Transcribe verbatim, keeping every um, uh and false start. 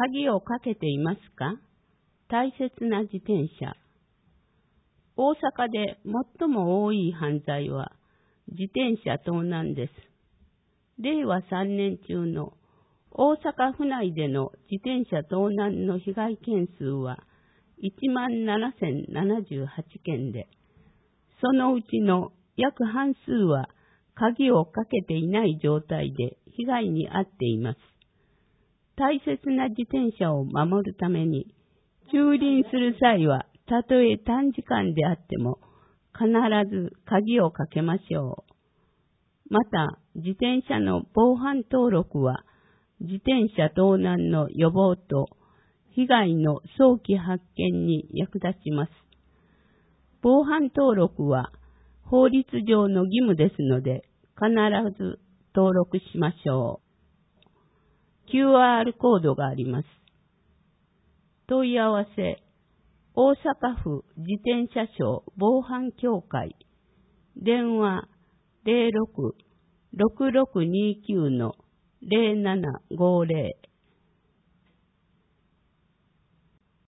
鍵をかけていますか？大切な自転車。大阪で最も多い犯罪は自転車盗難です。れいわさんねん中の大阪府内での自転車盗難の被害件数はいちまんななせんななじゅうはちけんで、そのうちの約半数は鍵をかけていない状態で被害に遭っています。大切な自転車を守るために、駐輪する際はたとえ短時間であっても必ず鍵をかけましょう。また、自転車の防犯登録は自転車盗難の予防と被害の早期発見に役立ちます。防犯登録は法律上の義務ですので必ず登録しましょう。キューアール コードがあります。問い合わせ、大阪府自転車省防犯協会、電話 ゼロろく ろくろくにきゅう ゼロななごゼロ